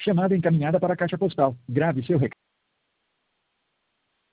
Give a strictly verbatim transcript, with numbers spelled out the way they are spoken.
Chamada encaminhada para a caixa postal. Grave seu recado.